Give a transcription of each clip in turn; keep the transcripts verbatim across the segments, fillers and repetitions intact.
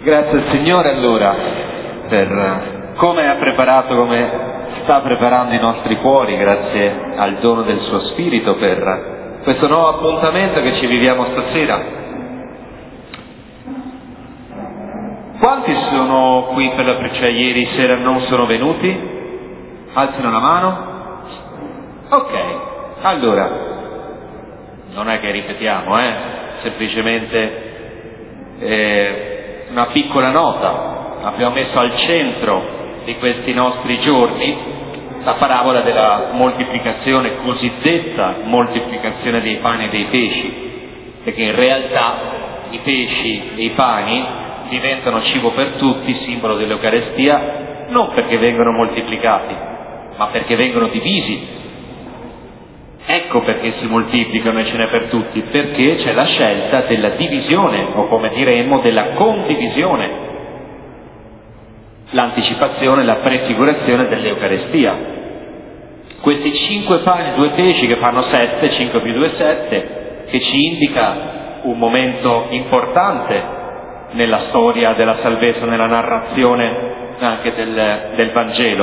Grazie al Signore allora per come ha preparato, come sta preparando i nostri cuori, grazie al dono del suo Spirito per questo nuovo appuntamento che ci viviamo stasera. Quanti sono qui per la preccia ieri sera non sono venuti? Alzino la mano. Ok, allora non è che ripetiamo, eh? semplicemente eh, una piccola nota. Abbiamo messo al centro di questi nostri giorni la parabola della moltiplicazione, cosiddetta moltiplicazione dei pani e dei pesci, perché in realtà i pesci e i pani diventano cibo per tutti, simbolo dell'Eucarestia, non perché vengono moltiplicati, ma perché vengono divisi. Ecco perché si moltiplicano e ce n'è per tutti, perché c'è la scelta della divisione, o come diremmo della condivisione, l'anticipazione, la prefigurazione dell'Eucarestia. Questi cinque pani e due pesci che fanno sette, cinque più due sette, che ci indica un momento importante nella storia della salvezza, nella narrazione anche del, del Vangelo.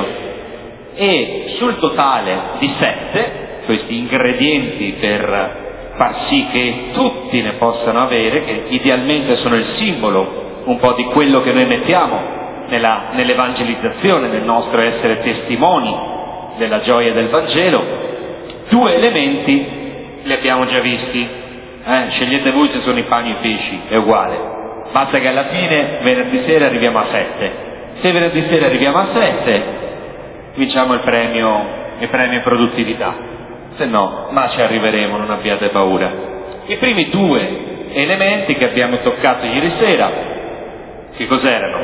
E sul totale di sette, questi ingredienti per far sì che tutti ne possano avere, che idealmente sono il simbolo un po' di quello che noi mettiamo nella, nell'evangelizzazione, nel nostro essere testimoni della gioia del Vangelo, due elementi li abbiamo già visti. Eh, scegliete voi se sono i pani e i pesci, è uguale. Basta che alla fine, venerdì sera, arriviamo a sette. Se venerdì sera arriviamo a sette, vinciamo il premio, il premio produttività. Se no, ma ci arriveremo, non abbiate paura. I primi due elementi che abbiamo toccato ieri sera, che cos'erano?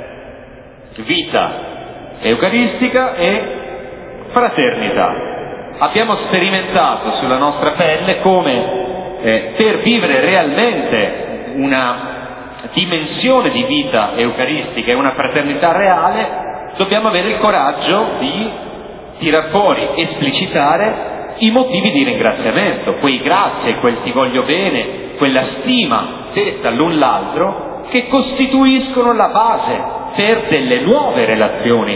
Vita eucaristica e fraternità. Abbiamo sperimentato sulla nostra pelle come eh, per vivere realmente una dimensione di vita eucaristica e una fraternità reale, dobbiamo avere il coraggio di tirar fuori, esplicitare i motivi di ringraziamento, quei grazie, quel ti voglio bene, quella stima detta l'un l'altro, che costituiscono la base per delle nuove relazioni.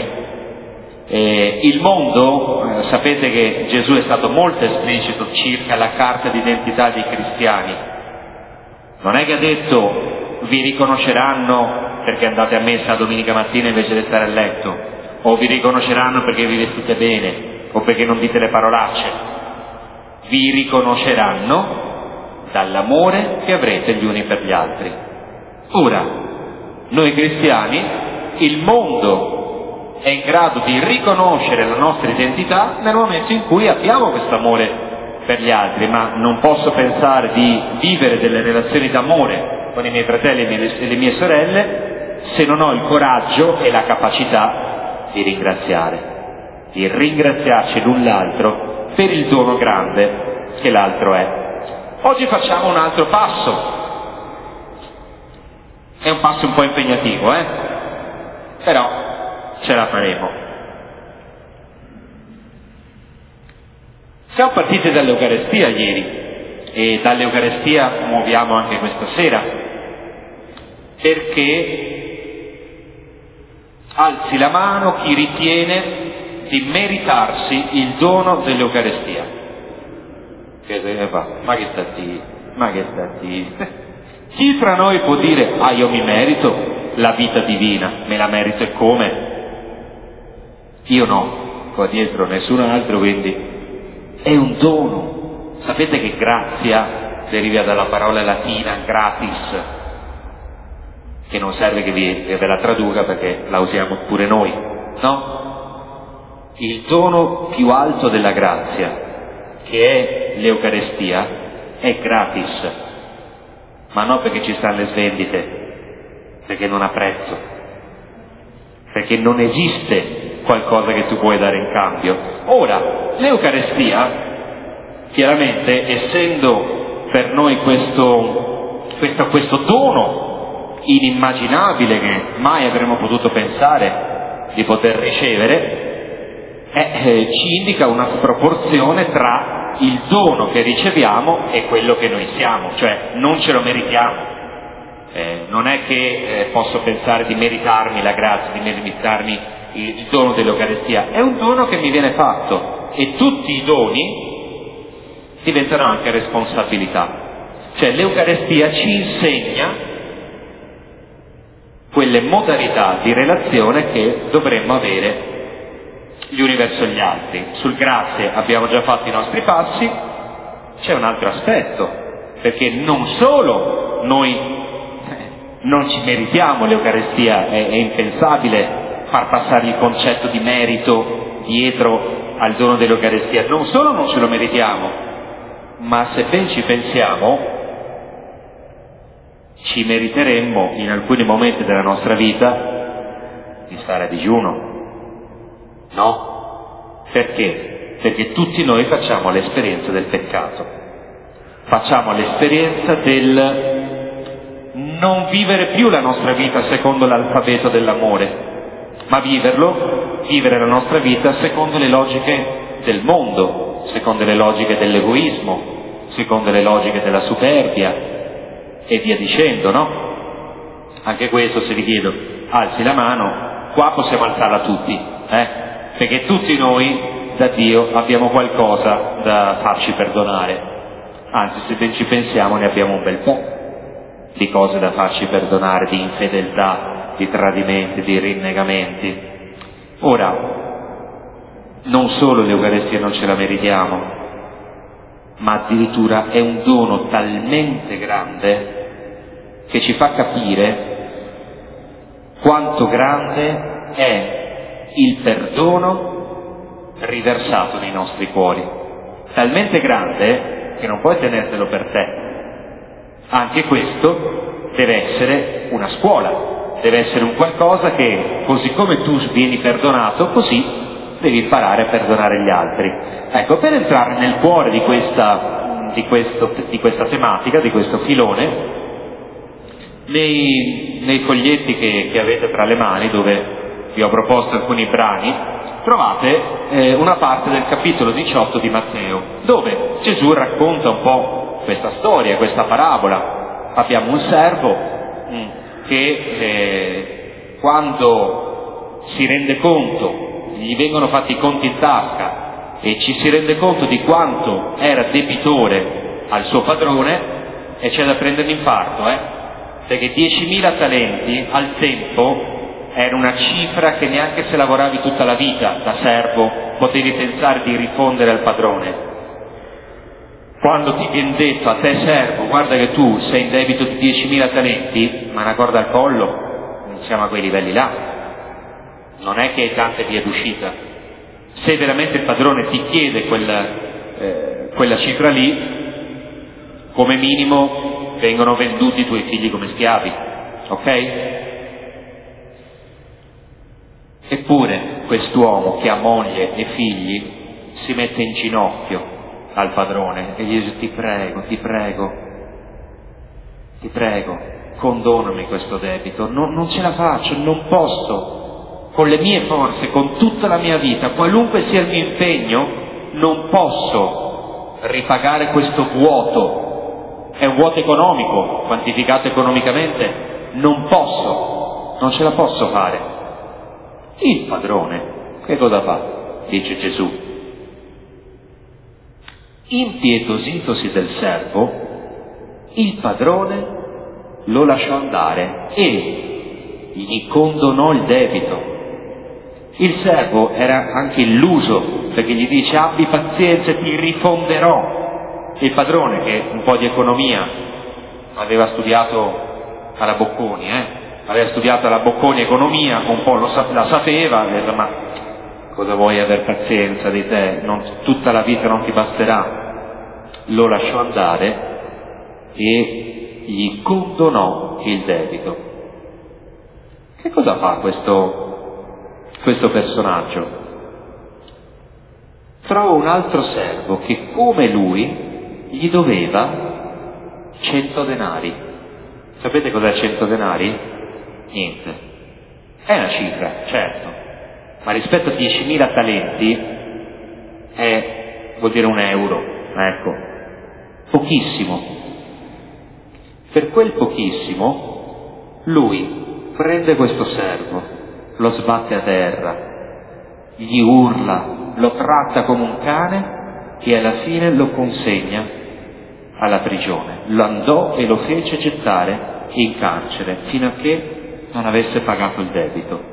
Eh, il mondo, eh, sapete che Gesù è stato molto esplicito circa la carta d'identità dei cristiani. Non è che ha detto vi riconosceranno perché andate a messa domenica mattina invece di stare a letto, o vi riconosceranno perché vi vestite bene, o perché non dite le parolacce. Vi riconosceranno dall'amore che avrete gli uni per gli altri. Ora, noi cristiani, il mondo è in grado di riconoscere la nostra identità nel momento in cui abbiamo questo amore per gli altri, ma non posso pensare di vivere delle relazioni d'amore con i miei fratelli e le mie sorelle se non ho il coraggio e la capacità di ringraziare, di ringraziarci l'un l'altro per il dono grande che l'altro è. Oggi facciamo un altro passo. È un passo un po' impegnativo, eh? Però ce la faremo. Siamo partiti dall'Eucarestia ieri e dall'Eucarestia muoviamo anche questa sera, perché alzi la mano chi ritiene di meritarsi il dono dell'Eucarestia. Che se ne fa? Ma che sta di? Ma che sta di? Chi fra noi può dire ah io mi merito la vita divina, me la merito e come? Io no, qua dietro nessun altro, quindi è un dono. Sapete che grazia deriva dalla parola latina gratis, che non serve che, vi, che ve la traduca perché la usiamo pure noi, no? Il dono più alto della grazia, che è l'Eucarestia, è gratis, ma non perché ci stanno le svendite, perché non ha prezzo, perché non esiste qualcosa che tu puoi dare in cambio. Ora, l'Eucarestia, chiaramente, essendo per noi questo, questo, questo dono inimmaginabile che mai avremmo potuto pensare di poter ricevere, Eh, eh, ci indica una sproporzione tra il dono che riceviamo e quello che noi siamo, cioè non ce lo meritiamo. Eh, non è che eh, posso pensare di meritarmi la grazia, di meritarmi il, il dono dell'Eucaristia, è un dono che mi viene fatto, e tutti i doni diventano anche responsabilità. Cioè l'Eucaristia ci insegna quelle modalità di relazione che dovremmo avere gli uni verso gli altri. Sul grazie abbiamo già fatto i nostri passi, c'è un altro aspetto, perché non solo noi non ci meritiamo l'Eucaristia, è, è impensabile far passare il concetto di merito dietro al dono dell'Eucaristia, non solo non ce lo meritiamo, ma se ben ci pensiamo, ci meriteremmo in alcuni momenti della nostra vita di stare a digiuno, no? Perché? Perché tutti noi facciamo l'esperienza del peccato, facciamo l'esperienza del non vivere più la nostra vita secondo l'alfabeto dell'amore, ma viverlo, vivere la nostra vita secondo le logiche del mondo, secondo le logiche dell'egoismo, secondo le logiche della superbia e via dicendo, no? Anche questo, se vi chiedo, alzi la mano, qua possiamo alzarla tutti, eh? Perché tutti noi da Dio abbiamo qualcosa da farci perdonare, anzi se ben ci pensiamo ne abbiamo un bel po' di cose da farci perdonare, di infedeltà, di tradimenti, di rinnegamenti. Ora, non solo l'Eucaristia non ce la meritiamo, ma addirittura è un dono talmente grande che ci fa capire quanto grande è il perdono riversato nei nostri cuori. Talmente grande che non puoi tenertelo per te. Anche questo deve essere una scuola, deve essere un qualcosa che, così come tu vieni perdonato, così devi imparare a perdonare gli altri. Ecco, per entrare nel cuore di questa, di questo, di questa tematica, di questo filone, nei, nei foglietti che, che avete tra le mani, dove vi ho proposto alcuni brani, trovate eh, una parte del capitolo diciotto di Matteo, dove Gesù racconta un po' questa storia, questa parabola. Abbiamo un servo mh, che eh, quando si rende conto, gli vengono fatti i conti in tasca e ci si rende conto di quanto era debitore al suo padrone, e c'è da prendere l'infarto, eh? Perché diecimila talenti al tempo era una cifra che neanche se lavoravi tutta la vita da servo potevi pensare di rifondere al padrone. Quando ti viene detto a te servo, guarda che tu sei in debito di diecimila talenti, ma una corda al collo, non siamo a quei livelli là. Non è che hai tante vie d'uscita. Se veramente il padrone ti chiede quella, eh, quella cifra lì, come minimo vengono venduti i tuoi figli come schiavi, ok? Eppure quest'uomo che ha moglie e figli si mette in ginocchio al padrone e gli dice: ti prego, ti prego, ti prego, condonami questo debito, non, non ce la faccio, non posso, con le mie forze, con tutta la mia vita, qualunque sia il mio impegno, non posso ripagare questo vuoto, è un vuoto economico, quantificato economicamente, non posso, non ce la posso fare. Il padrone, che cosa fa? Dice Gesù. Impietositosi del servo, il padrone lo lasciò andare e gli condonò il debito. Il servo era anche illuso, perché gli dice: abbi pazienza, ti rifonderò. Il padrone, che un po' di economia aveva studiato alla Bocconi, eh? aveva studiato alla Bocconi economia, un po' lo sa- la sapeva, ha detto: ma cosa vuoi aver pazienza di te? Non, tutta la vita non ti basterà. Lo lasciò andare e gli condonò il debito. Che cosa fa questo, questo personaggio? Trova un altro servo che, come lui, gli doveva cento denari. Sapete cos'è cento denari? Niente. È una cifra, certo, ma rispetto a diecimila talenti è, vuol dire un euro, ecco, pochissimo. Per quel pochissimo lui prende questo servo, lo sbatte a terra, gli urla, lo tratta come un cane e alla fine lo consegna alla prigione. Lo andò e lo fece gettare in carcere fino a che non avesse pagato il debito.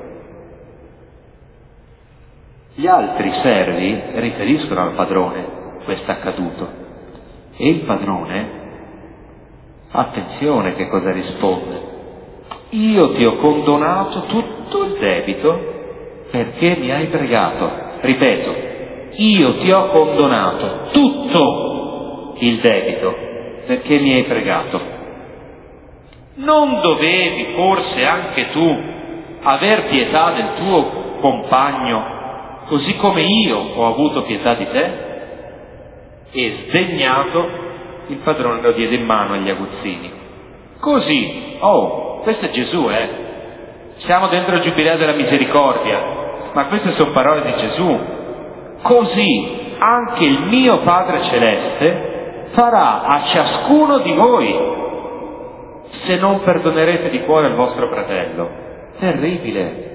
Gli altri servi riferiscono al padrone questo accaduto e il padrone, attenzione che cosa risponde: io ti ho condonato tutto il debito perché mi hai pregato. Ripeto, io ti ho condonato tutto il debito perché mi hai pregato. Non dovevi forse anche tu aver pietà del tuo compagno così come io ho avuto pietà di te? E sdegnato, il padrone lo diede in mano agli aguzzini. Così, oh, questo è Gesù, eh? Siamo dentro il Giubileo della Misericordia, ma queste sono parole di Gesù. Così anche il mio Padre Celeste farà a ciascuno di voi, se non perdonerete di cuore il vostro fratello. Terribile.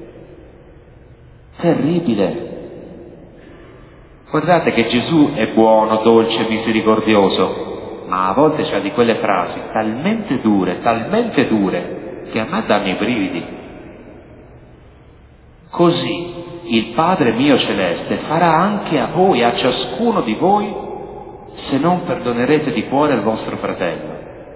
Terribile. Guardate che Gesù è buono, dolce, misericordioso, ma a volte c'ha di quelle frasi talmente dure, talmente dure, che a me danno i brividi. Così il Padre mio celeste farà anche a voi, a ciascuno di voi, se non perdonerete di cuore il vostro fratello.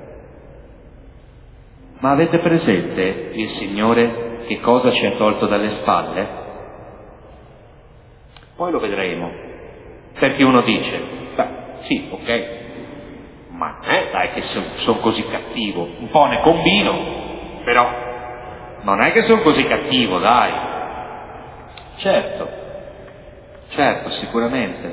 Ma avete presente il Signore che cosa ci ha tolto dalle spalle? Poi lo vedremo, perché uno dice, beh, sì, ok, ma eh, dai che sono son così cattivo, un po' ne combino, però non è che sono così cattivo, dai. Certo, certo, sicuramente,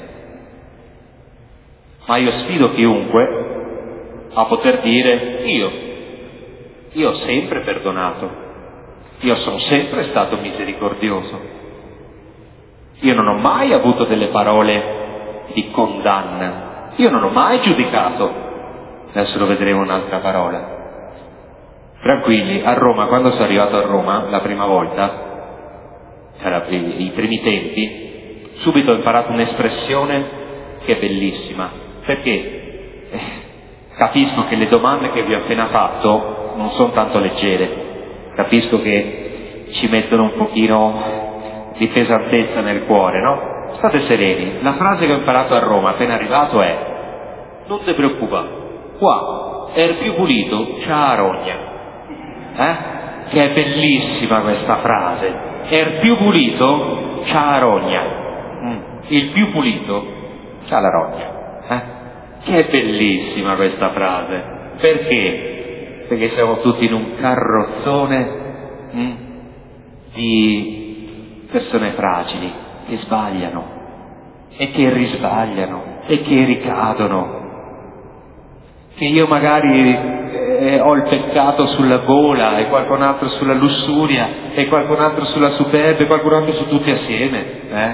ma io sfido chiunque a poter dire, io, io ho sempre perdonato, io sono sempre stato misericordioso. Io non ho mai avuto delle parole di condanna, io non ho mai giudicato. Adesso lo vedremo un'altra parola. Tranquilli, a Roma, quando sono arrivato a Roma la prima volta, era i, i primi tempi, subito ho imparato un'espressione che è bellissima, perché eh, capisco che le domande che vi ho appena fatto non sono tanto leggere, capisco che ci mettono un pochino di pesantezza nel cuore, no? State sereni, la frase che ho imparato a Roma appena arrivato è: non ti preoccupare, qua è il più pulito, c'ha la rogna. Eh? Che è bellissima questa frase. È il più pulito, c'ha la rogna. Mm. Il più pulito c'ha la rogna. Eh? Che è bellissima questa frase. Perché? Perché siamo tutti in un carrozzone mm, di persone fragili che sbagliano e che risbagliano e che ricadono, che io magari eh, ho il peccato sulla gola e qualcun altro sulla lussuria e qualcun altro sulla superbia e qualcun altro su tutti assieme, eh?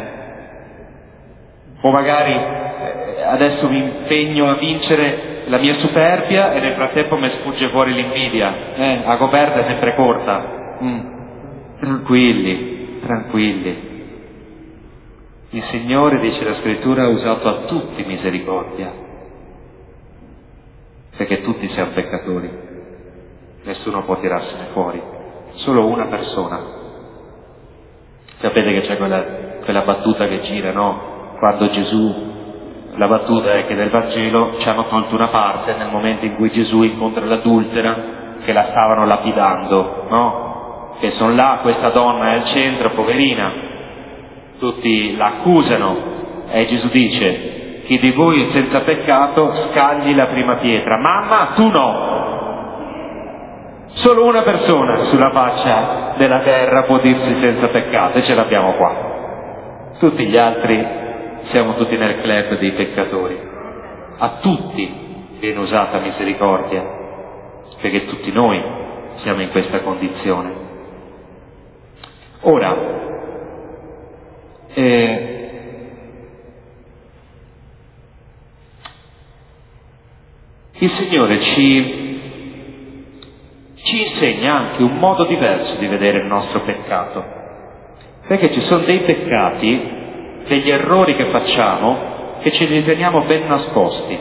O magari eh, adesso mi impegno a vincere la mia superbia e nel frattempo mi sfugge fuori l'invidia, eh? La coperta è sempre corta. Mm. Tranquilli. Tranquilli, il Signore, dice la Scrittura, ha usato a tutti misericordia, perché tutti siamo peccatori, nessuno può tirarsene fuori, solo una persona. Sapete che c'è quella, quella battuta che gira, no? Quando Gesù, la battuta è che nel Vangelo ci hanno tolto una parte nel momento in cui Gesù incontra l'adultera che la stavano lapidando, no? Che sono là, questa donna è al centro, poverina, tutti l'accusano e Gesù dice: chi di voi è senza peccato scagli la prima pietra. Mamma, tu no! Solo una persona sulla faccia della terra può dirsi senza peccato e ce l'abbiamo qua. Tutti gli altri siamo tutti nel club dei peccatori. A tutti viene usata misericordia, perché tutti noi siamo in questa condizione. Ora, eh, il Signore ci, ci insegna anche un modo diverso di vedere il nostro peccato. Perché ci sono dei peccati, degli errori che facciamo, che ci li teniamo ben nascosti.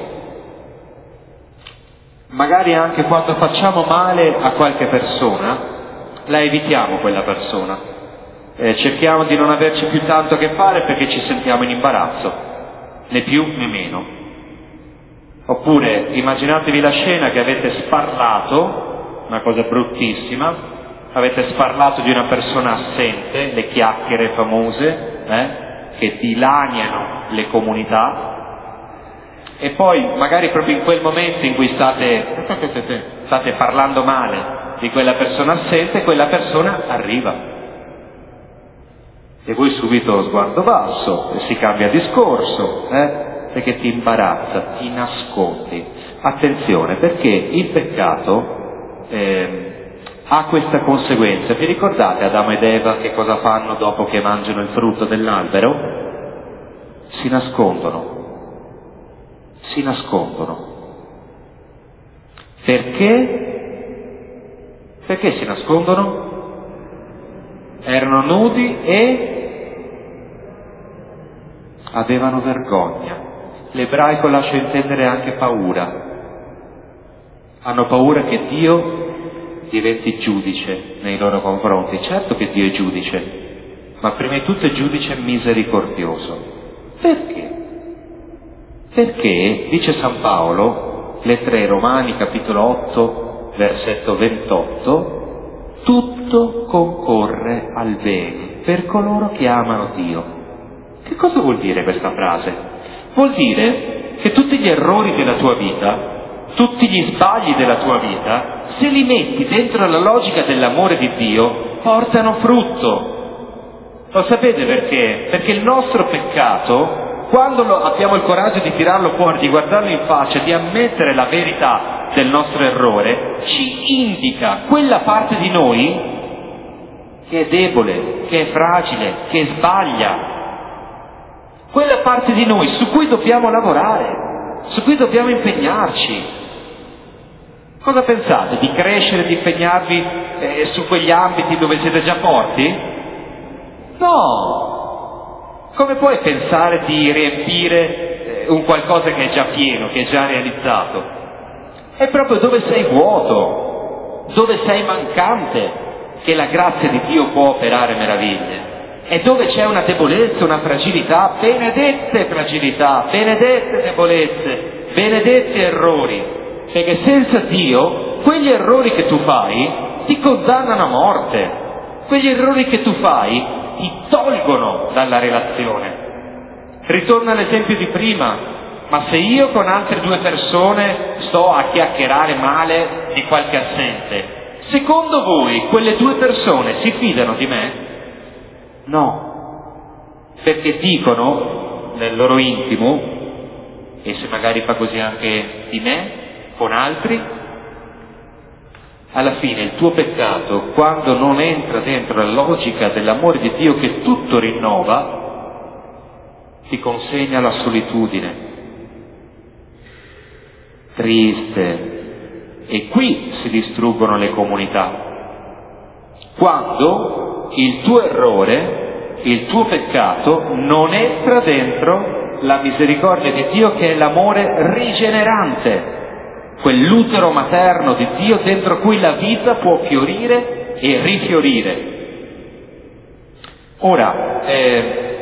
Magari anche quando facciamo male a qualche persona, la evitiamo quella persona. Eh, cerchiamo di non averci più tanto a che fare perché ci sentiamo in imbarazzo, né più né meno. Oppure immaginatevi la scena che avete sparlato, una cosa bruttissima, avete sparlato di una persona assente, le chiacchiere famose, eh, che dilaniano le comunità, e poi magari proprio in quel momento in cui state, state parlando male di quella persona assente, quella persona arriva. E voi subito sguardo basso, e si cambia discorso, eh? Perché ti imbarazza, ti nascondi. Attenzione, perché il peccato eh, ha questa conseguenza. Vi ricordate Adamo ed Eva che cosa fanno dopo che mangiano il frutto dell'albero? Si nascondono. Si nascondono. Perché? Perché si nascondono? Erano nudi e avevano vergogna. L'ebraico lascia intendere anche paura. Hanno paura che Dio diventi giudice nei loro confronti. Certo che Dio è giudice, ma prima di tutto è giudice misericordioso. Perché? Perché, dice San Paolo, lettera ai Romani, capitolo otto, versetto ventotto, tutto concorre al bene per coloro che amano Dio. Che cosa vuol dire questa frase? Vuol dire che tutti gli errori della tua vita, tutti gli sbagli della tua vita, se li metti dentro la logica dell'amore di Dio, portano frutto. Lo sapete perché? Perché il nostro peccato, quando lo, abbiamo il coraggio di tirarlo fuori, di guardarlo in faccia, di ammettere la verità del nostro errore, ci indica quella parte di noi che è debole, che è fragile, che sbaglia. Quella parte di noi su cui dobbiamo lavorare, su cui dobbiamo impegnarci. Cosa pensate? Di crescere, di impegnarvi eh, su quegli ambiti dove siete già forti? No! Come puoi pensare di riempire eh, un qualcosa che è già pieno, che è già realizzato? È proprio dove sei vuoto, dove sei mancante, che la grazia di Dio può operare meraviglie. È dove c'è una debolezza, una fragilità, benedette fragilità, benedette debolezze, benedetti errori, perché senza Dio quegli errori che tu fai ti condannano a morte, quegli errori che tu fai ti tolgono dalla relazione. Ritorno all'esempio di prima, ma se io con altre due persone sto a chiacchierare male di qualche assente, secondo voi quelle due persone si fidano di me? No, perché dicono nel loro intimo, e se magari fa così anche di me, con altri, alla fine il tuo peccato, quando non entra dentro la logica dell'amore di Dio che tutto rinnova, ti consegna alla solitudine. Triste. E qui si distruggono le comunità. Quando il tuo errore, il tuo peccato non entra dentro la misericordia di Dio che è l'amore rigenerante, quell'utero materno di Dio dentro cui la vita può fiorire e rifiorire. Ora, eh,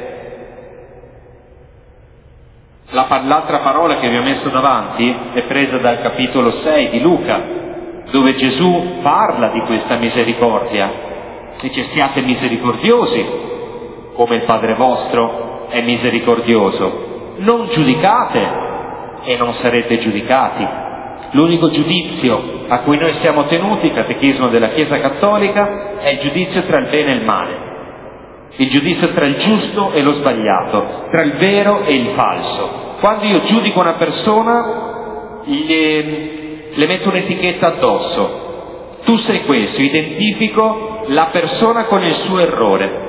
la, l'altra parola che vi ho messo davanti è presa dal capitolo sei di Luca, dove Gesù parla di questa misericordia. Dice: siate misericordiosi, come il Padre vostro è misericordioso. Non giudicate e non sarete giudicati. L'unico giudizio a cui noi siamo tenuti, catechismo della Chiesa Cattolica, è il giudizio tra il bene e il male. Il giudizio tra il giusto e lo sbagliato, tra il vero e il falso. Quando io giudico una persona, le, le metto un'etichetta addosso. Tu sei questo, identifico la persona con il suo errore.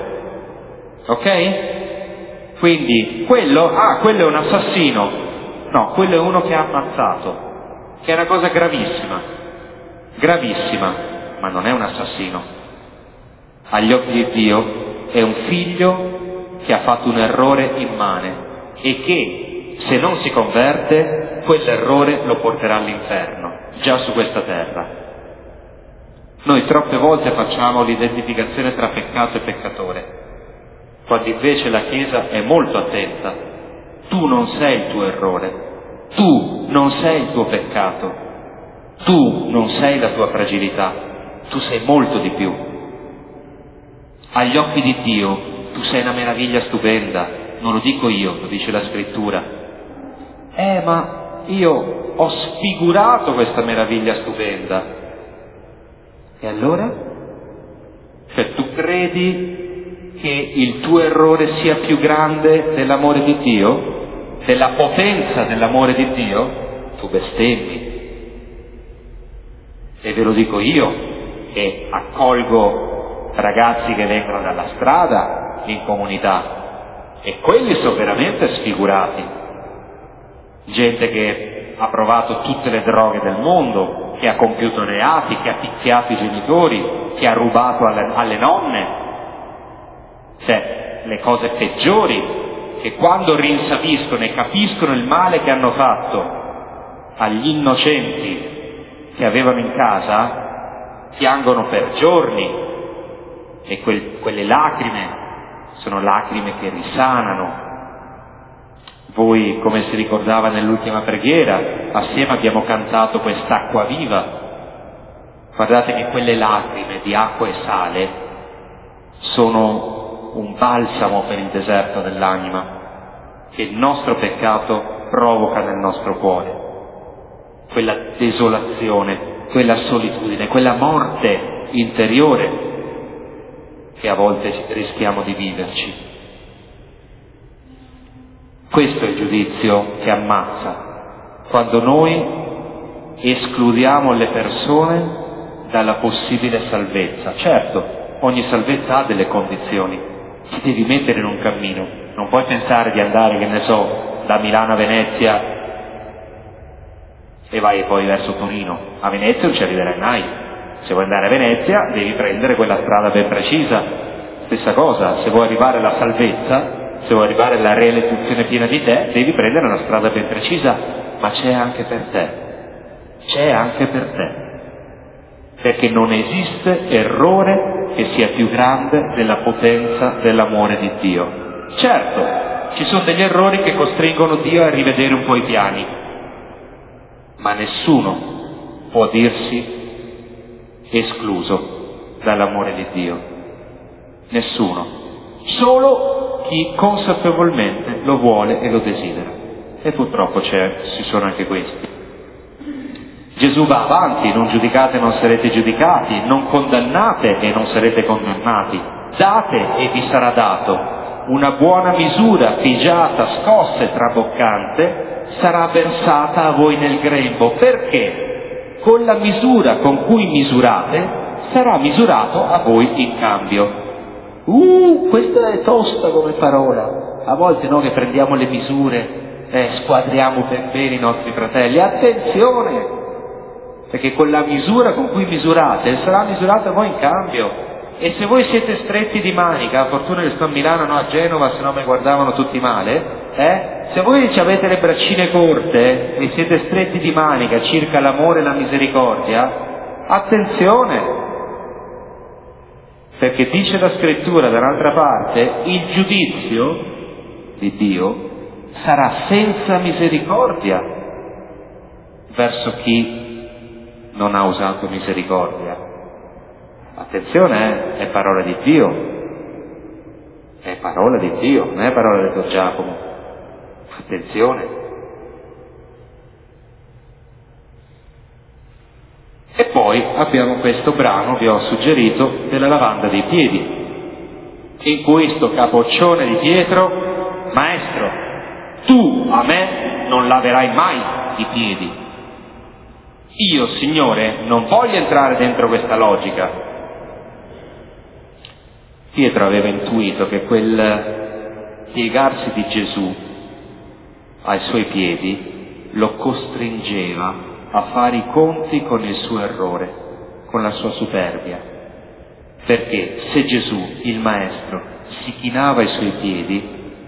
Ok? Quindi, quello, ah, quello è un assassino. No, quello è uno che ha ammazzato, che è una cosa gravissima, gravissima. ma non è un assassino. Agli occhi di Dio è un figlio che ha fatto un errore immane e che, se non si converte, quell'errore lo porterà all'inferno, già su questa terra. Noi troppe volte facciamo l'identificazione tra peccato e peccatore, quando invece la Chiesa è molto attenta. Tu non sei il tuo errore, tu non sei il tuo peccato, tu non sei la tua fragilità, tu sei molto di più. Agli occhi di Dio tu sei una meraviglia stupenda, non lo dico io, lo dice la Scrittura. Eh, ma io ho sfigurato questa meraviglia stupenda. E allora? Cioè tu credi che il tuo errore sia più grande dell'amore di Dio? Della potenza dell'amore di Dio? Tu bestemmi. E ve lo dico io, che accolgo ragazzi che vengono dalla strada in comunità, e quelli sono veramente sfigurati. Gente che ha provato tutte le droghe del mondo, che ha compiuto reati, che ha picchiato i genitori, che ha rubato alle, alle nonne, cioè le cose peggiori, che quando rinsaviscono e capiscono il male che hanno fatto agli innocenti che avevano in casa, piangono per giorni, e quel, quelle lacrime sono lacrime che risanano. Voi, come si ricordava nell'ultima preghiera, assieme abbiamo cantato quest'acqua viva. Guardate che quelle lacrime di acqua e sale sono un balsamo per il deserto dell'anima che il nostro peccato provoca nel nostro cuore. Quella desolazione, quella solitudine, quella morte interiore che a volte rischiamo di viverci. Questo è il giudizio che ammazza, quando noi escludiamo le persone dalla possibile salvezza. Certo, ogni salvezza ha delle condizioni, ti devi mettere in un cammino, non puoi pensare di andare, che ne so, da Milano a Venezia e vai poi verso Torino. A Venezia non ci arriverai mai. Se vuoi andare a Venezia devi prendere quella strada ben precisa. Stessa cosa, se vuoi arrivare alla salvezza, se vuoi arrivare alla realizzazione piena di te, devi prendere una strada ben precisa, ma c'è anche per te, c'è anche per te, perché non esiste errore che sia più grande della potenza dell'amore di Dio. Certo, ci sono degli errori che costringono Dio a rivedere un po' i piani, ma nessuno può dirsi escluso dall'amore di Dio, nessuno, solo chi consapevolmente lo vuole e lo desidera. E purtroppo c'è, ci sono anche questi. Gesù va avanti: non giudicate e non sarete giudicati, non condannate e non sarete condannati, date e vi sarà dato, una buona misura, pigiata, scossa e traboccante sarà versata a voi nel grembo, perché con la misura con cui misurate sarà misurato a voi in cambio. Uh, questa è tosta come parola. A volte noi che prendiamo le misure, eh, squadriamo per bene i nostri fratelli. Attenzione, perché con la misura con cui misurate sarà misurata a voi in cambio. E se voi siete stretti di manica, fortuna che sto a Milano, no a Genova, se no mi guardavano tutti male, eh? Se voi ci avete le braccine corte e siete stretti di manica circa l'amore e la misericordia, attenzione, perché dice la Scrittura dall'altra parte, il giudizio di Dio sarà senza misericordia verso chi non ha usato misericordia. Attenzione, eh, è parola di Dio, è parola di Dio, non è parola di Don Giacomo. Attenzione. E poi abbiamo questo brano, vi ho suggerito, della lavanda dei piedi, in cui sto capoccione di Pietro: maestro, tu a me non laverai mai i piedi. Io, Signore, non voglio entrare dentro questa logica. Pietro aveva intuito che quel piegarsi di Gesù ai suoi piedi lo costringeva a fare i conti con il suo errore, con la sua superbia. Perché se Gesù, il Maestro, si chinava ai suoi piedi,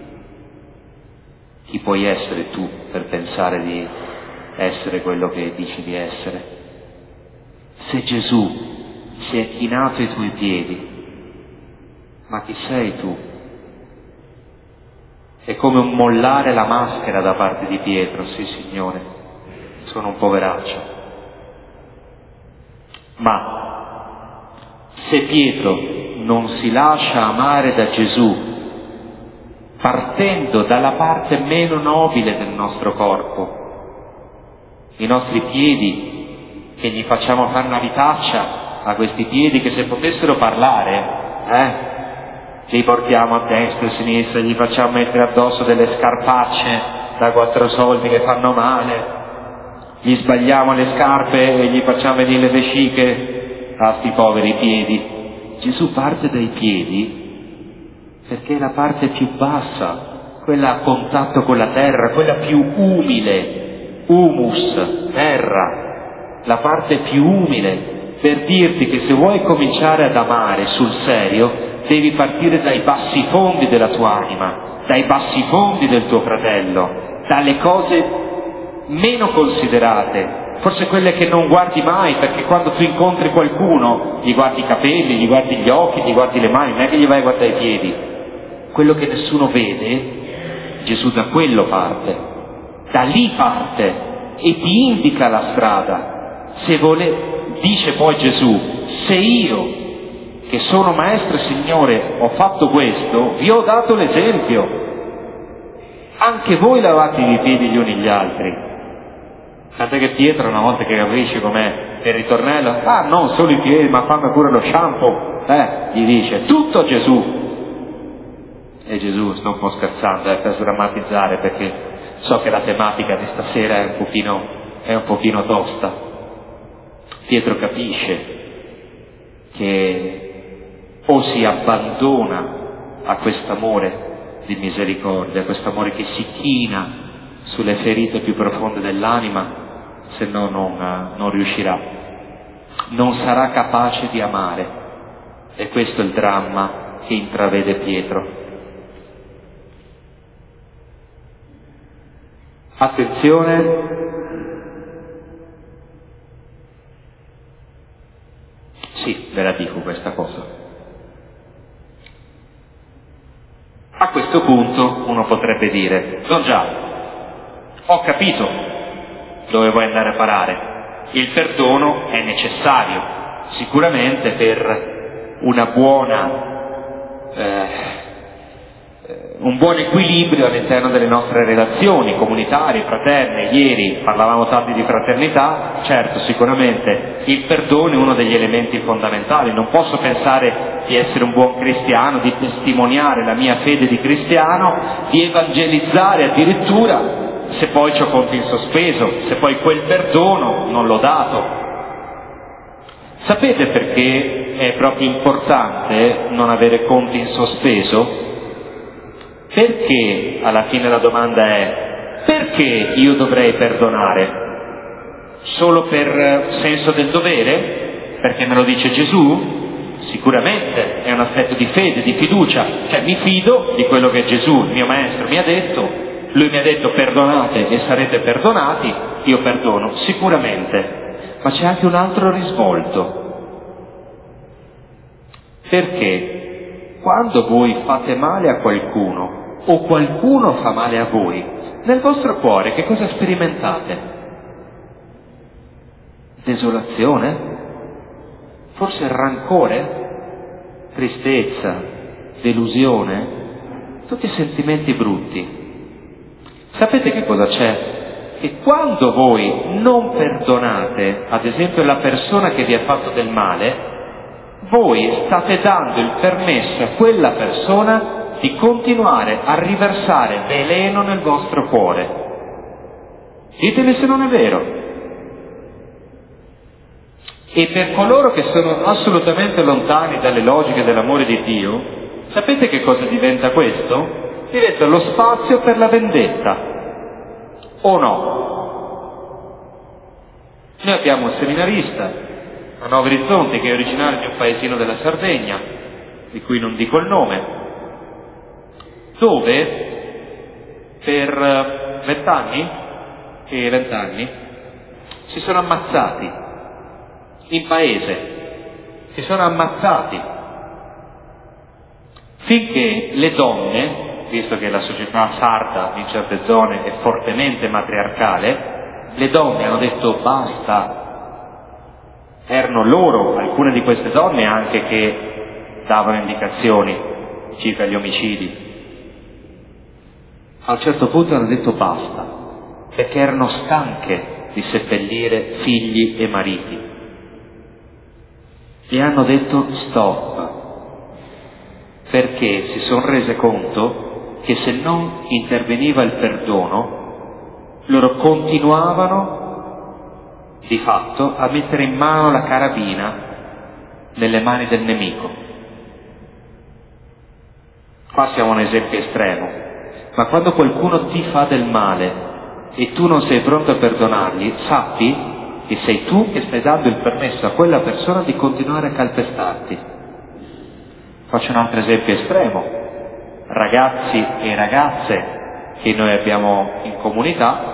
chi puoi essere tu per pensare di essere quello che dici di essere? Se Gesù si è chinato ai tuoi piedi, ma chi sei tu? È come un mollare la maschera da parte di Pietro. Sì, Signore, sono un poveraccio. Ma se Pietro non si lascia amare da Gesù, partendo dalla parte meno nobile del nostro corpo, i nostri piedi, che gli facciamo fare una vitaccia a questi piedi che se potessero parlare, eh, li portiamo a destra e a sinistra, gli facciamo mettere addosso delle scarpacce da quattro soldi che fanno male, gli sbagliamo le scarpe e gli facciamo venire le vesciche a sti poveri piedi. Gesù parte dai piedi perché è la parte più bassa, quella a contatto con la terra, quella più umile, humus, terra, la parte più umile, per dirti che se vuoi cominciare ad amare sul serio devi partire dai bassi fondi della tua anima, dai bassi fondi del tuo fratello, dalle cose meno considerate, forse quelle che non guardi mai, perché quando tu incontri qualcuno gli guardi i capelli, gli guardi gli occhi, gli guardi le mani, non è che gli vai a guardare i piedi. Quello che nessuno vede, Gesù da quello parte, da lì parte e ti indica la strada. Se vuole, dice poi Gesù, se io che sono Maestro e Signore ho fatto questo, vi ho dato l'esempio, anche voi lavatevi i piedi gli uni gli altri. Tant'è che Pietro, una volta che capisce com'è il ritornello, ah non solo i piedi ma fammi pure lo shampoo, eh, gli dice tutto a Gesù. E Gesù, sto un po' scherzando eh, per sdrammatizzare, perché so che la tematica di stasera è un pochino, è un pochino tosta. Pietro capisce che o si abbandona a quest'amore di misericordia, a quest'amore che si china sulle ferite più profonde dell'anima, se no non, non riuscirà, non sarà capace di amare. E questo è il dramma che intravede Pietro. Attenzione, sì, ve la dico questa cosa. A questo punto uno potrebbe dire, Don Già, ho capito dove vuoi andare a parare. Il perdono è necessario, sicuramente per una buona, eh, un buon equilibrio all'interno delle nostre relazioni comunitarie, fraterne. Ieri parlavamo tanto di fraternità, certo, sicuramente il perdono è uno degli elementi fondamentali. Non posso pensare di essere un buon cristiano, di testimoniare la mia fede di cristiano, di evangelizzare addirittura, se poi c'ho conti in sospeso, se poi quel perdono non l'ho dato. Sapete perché è proprio importante non avere conti in sospeso? Perché alla fine la domanda è: perché io dovrei perdonare? Solo per senso del dovere? Perché me lo dice Gesù? Sicuramente è un aspetto di fede, di fiducia, cioè mi fido di quello che Gesù, il mio maestro, mi ha detto. Lui mi ha detto perdonate e sarete perdonati, io perdono, sicuramente. Ma c'è anche un altro risvolto. Perché quando voi fate male a qualcuno o qualcuno fa male a voi, nel vostro cuore che cosa sperimentate? Desolazione? Forse rancore? Tristezza? Delusione? Tutti sentimenti brutti. Sapete che cosa c'è? Che quando voi non perdonate, ad esempio la persona che vi ha fatto del male, voi state dando il permesso a quella persona di continuare a riversare veleno nel vostro cuore. Ditemi se non è vero. E per coloro che sono assolutamente lontani dalle logiche dell'amore di Dio, sapete che cosa diventa questo? Diventa lo spazio per la vendetta. O no? Noi abbiamo un seminarista a Novi Orizzonti, che è originario di un paesino della Sardegna, di cui non dico il nome, dove per vent'anni e vent'anni si sono ammazzati in paese, si sono ammazzati finché le donne, visto che la società sarda in certe zone è fortemente matriarcale, le donne hanno detto basta. Erano loro, alcune di queste donne anche, che davano indicazioni circa gli omicidi. A un certo punto hanno detto basta, perché erano stanche di seppellire figli e mariti. E hanno detto stop, perché si sono rese conto che se non interveniva il perdono, loro continuavano di fatto a mettere in mano la carabina nelle mani del nemico. Qua siamo un esempio estremo, ma quando qualcuno ti fa del male e tu non sei pronto a perdonargli, sappi che sei tu che stai dando il permesso a quella persona di continuare a calpestarti. Faccio un altro esempio estremo: ragazzi e ragazze che noi abbiamo in comunità,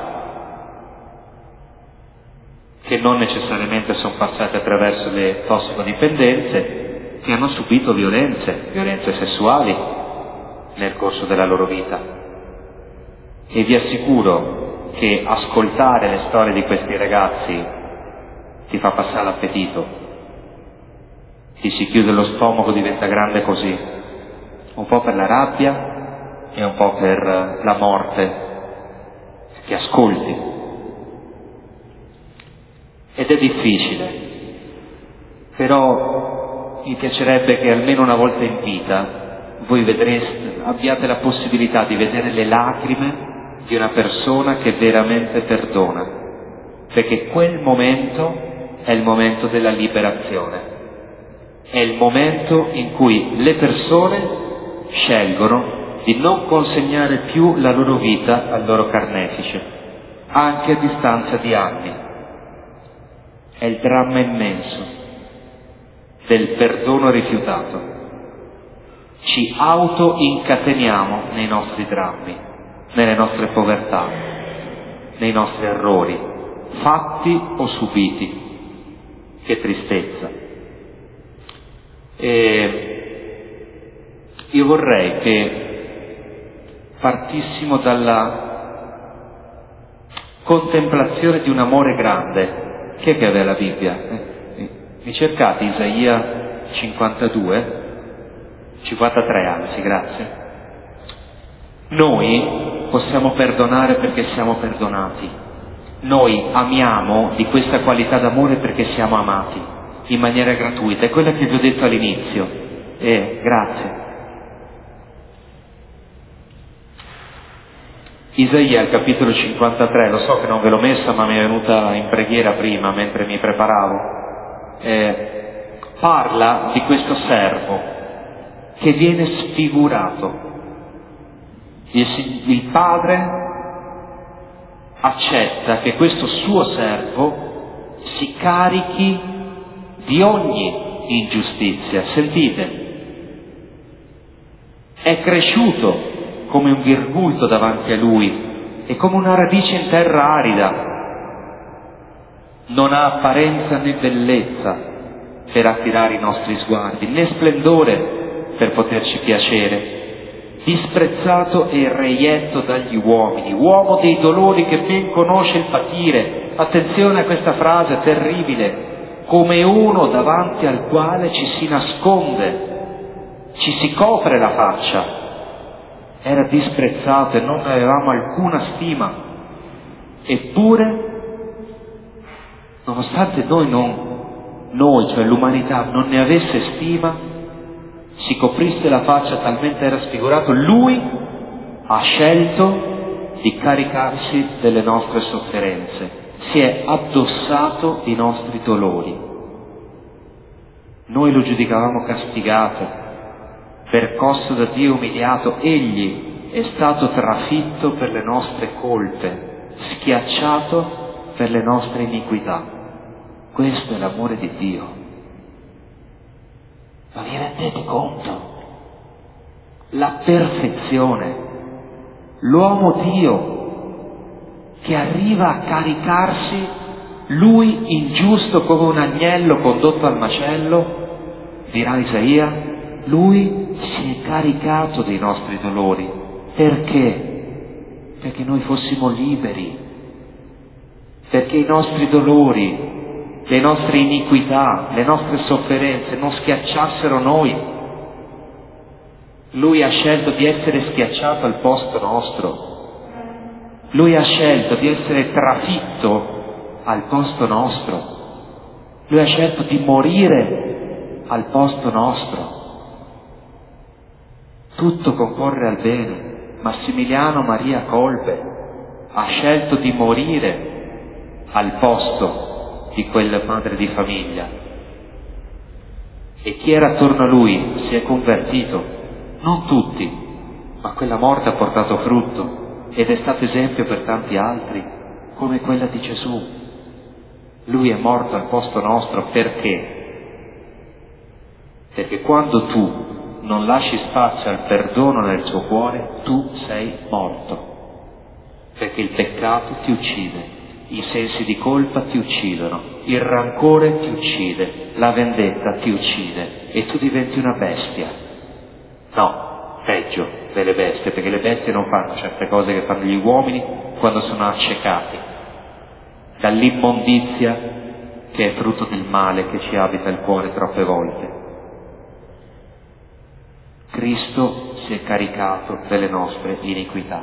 che non necessariamente sono passate attraverso le tossicodipendenze, che hanno subito violenze, violenze sessuali nel corso della loro vita. E vi assicuro che ascoltare le storie di questi ragazzi ti fa passare l'appetito, ti si chiude lo stomaco, diventa grande così, un po' per la rabbia e un po' per la morte che ascolti. Ed è difficile, però mi piacerebbe che almeno una volta in vita voi vedreste, abbiate la possibilità di vedere le lacrime di una persona che veramente perdona, perché quel momento è il momento della liberazione, è il momento in cui le persone scelgono di non consegnare più la loro vita al loro carnefice, anche a distanza di anni. È il dramma immenso del perdono rifiutato. Ci auto-incateniamo nei nostri drammi, nelle nostre povertà, nei nostri errori, fatti o subiti. Che tristezza. E io vorrei che partissimo dalla contemplazione di un amore grande. Chi è che aveva la Bibbia? Eh, mi cercate Isaia cinquantadue? cinquantatré anzi, grazie. Noi possiamo perdonare perché siamo perdonati. Noi amiamo di questa qualità d'amore perché siamo amati in maniera gratuita. È quella che vi ho detto all'inizio. Eh, grazie. Isaia, al capitolo cinquantatré, lo so che non ve l'ho messa, ma mi è venuta in preghiera prima, mentre mi preparavo, eh, parla di questo servo che viene sfigurato. Il, il padre accetta che questo suo servo si carichi di ogni ingiustizia. Sentite, è cresciuto come un virgulto davanti a lui e come una radice in terra arida. Non ha apparenza né bellezza per attirare i nostri sguardi, né splendore per poterci piacere. Disprezzato e reietto dagli uomini, uomo dei dolori che ben conosce il patire. Attenzione a questa frase terribile: come uno davanti al quale ci si nasconde, ci si copre la faccia. Era disprezzato e non avevamo alcuna stima. Eppure, nonostante noi non, noi, cioè l'umanità, non ne avesse stima, si coprisse la faccia talmente era sfigurato, lui ha scelto di caricarsi delle nostre sofferenze, si è addossato i nostri dolori. Noi lo giudicavamo castigato, percosso da Dio, umiliato. Egli è stato trafitto per le nostre colpe, schiacciato per le nostre iniquità. Questo è l'amore di Dio. Ma vi rendete conto? La perfezione, l'uomo Dio che arriva a caricarsi, lui ingiusto come un agnello condotto al macello, dirà Isaia, lui si è caricato dei nostri dolori. Perché? Perché noi fossimo liberi, perché i nostri dolori, le nostre iniquità, le nostre sofferenze non schiacciassero noi. Lui ha scelto di essere schiacciato al posto nostro. Lui ha scelto di essere trafitto al posto nostro. Lui ha scelto di morire al posto nostro. Tutto concorre al bene. Massimiliano Maria Kolbe ha scelto di morire al posto di quella madre di famiglia. E chi era attorno a lui si è convertito. Non tutti, ma quella morte ha portato frutto ed è stato esempio per tanti altri, come quella di Gesù. Lui è morto al posto nostro perché? Perché quando tu non lasci spazio al perdono nel tuo cuore, tu sei morto. Perché il peccato ti uccide, i sensi di colpa ti uccidono, il rancore ti uccide, la vendetta ti uccide e tu diventi una bestia. No, peggio delle bestie, perché le bestie non fanno certe cose che fanno gli uomini quando sono accecati dall'immondizia che è frutto del male che ci abita il cuore troppe volte. Cristo si è caricato delle nostre iniquità,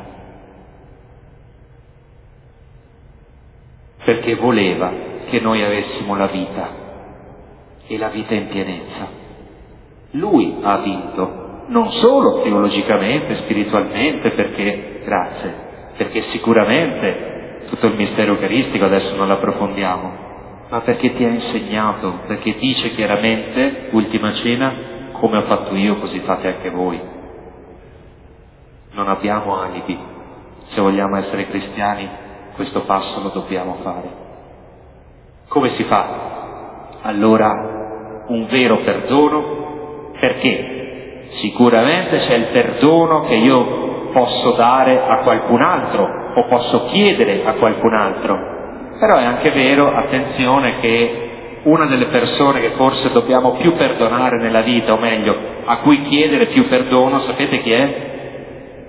perché voleva che noi avessimo la vita e la vita in pienezza. Lui ha vinto. Non solo teologicamente, spiritualmente, perché, grazie, perché sicuramente tutto il mistero eucaristico adesso non lo approfondiamo, ma perché ti ha insegnato, perché dice chiaramente, ultima cena, come ho fatto io così fate anche voi. Non abbiamo alibi, se vogliamo essere cristiani questo passo lo dobbiamo fare. Come si fa? Allora un vero perdono, perché? Sicuramente c'è il perdono che io posso dare a qualcun altro o posso chiedere a qualcun altro, però è anche vero, attenzione, che una delle persone che forse dobbiamo più perdonare nella vita, o meglio, a cui chiedere più perdono, sapete chi è?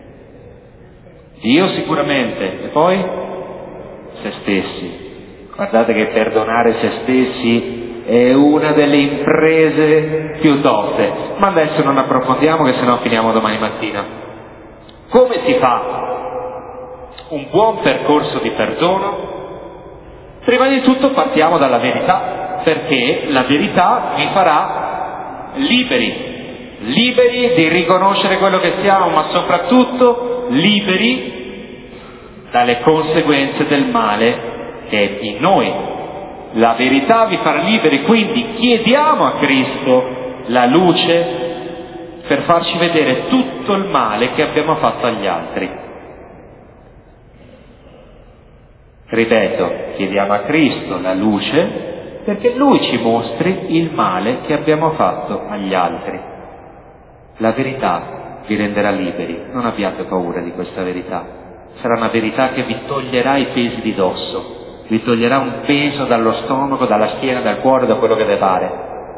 Dio sicuramente, e poi se stessi. Guardate che perdonare se stessi è una delle imprese più toste, ma adesso non approfondiamo che sennò finiamo domani mattina. Come si fa un buon percorso di perdono? Prima di tutto partiamo dalla verità, perché la verità vi farà liberi, liberi di riconoscere quello che siamo, ma soprattutto liberi dalle conseguenze del male che è in noi. La verità vi farà liberi, quindi chiediamo a Cristo la luce per farci vedere tutto il male che abbiamo fatto agli altri. Ripeto, chiediamo a Cristo la luce perché Lui ci mostri il male che abbiamo fatto agli altri. La verità vi renderà liberi, non abbiate paura di questa verità. Sarà una verità che vi toglierà i pesi di dosso. Vi toglierà un peso dallo stomaco, dalla schiena, dal cuore, da quello che vi pare.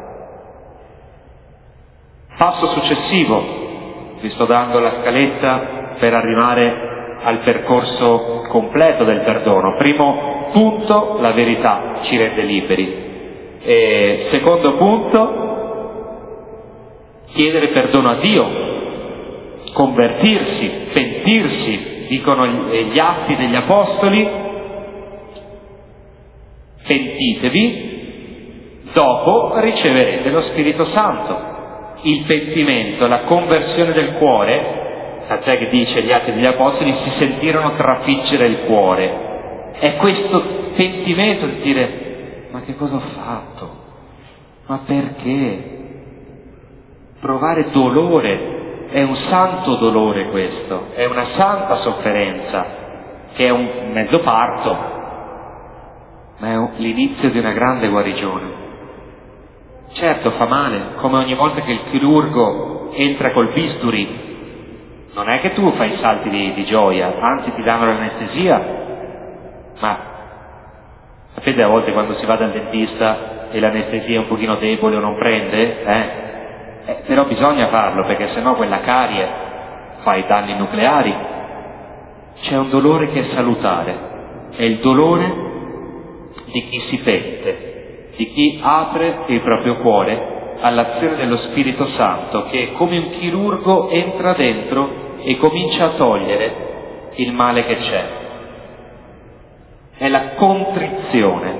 Passo successivo, vi sto dando la scaletta per arrivare al percorso completo del perdono. Primo punto, la verità ci rende liberi. E secondo punto, chiedere perdono a Dio, convertirsi, pentirsi, dicono gli atti degli Apostoli. Pentitevi, dopo riceverete lo Spirito Santo. Il pentimento, la conversione del cuore, tant'è che dice gli Atti degli Apostoli, si sentirono trafiggere il cuore. È questo pentimento di dire, ma che cosa ho fatto? Ma perché? Provare dolore, è un santo dolore questo, è una santa sofferenza, che è un mezzo parto, ma è l'inizio di una grande guarigione. Certo fa male, come ogni volta che il chirurgo entra col bisturi. Non è che tu fai salti di, di gioia, anzi ti danno l'anestesia, ma sapete a volte quando si va dal dentista e l'anestesia è un pochino debole o non prende, eh? Eh, però bisogna farlo perché sennò quella carie fa i danni nucleari. C'è un dolore che è salutare, è il dolore di chi si pente, di chi apre il proprio cuore all'azione dello Spirito Santo che come un chirurgo entra dentro e comincia a togliere il male che c'è. È la contrizione.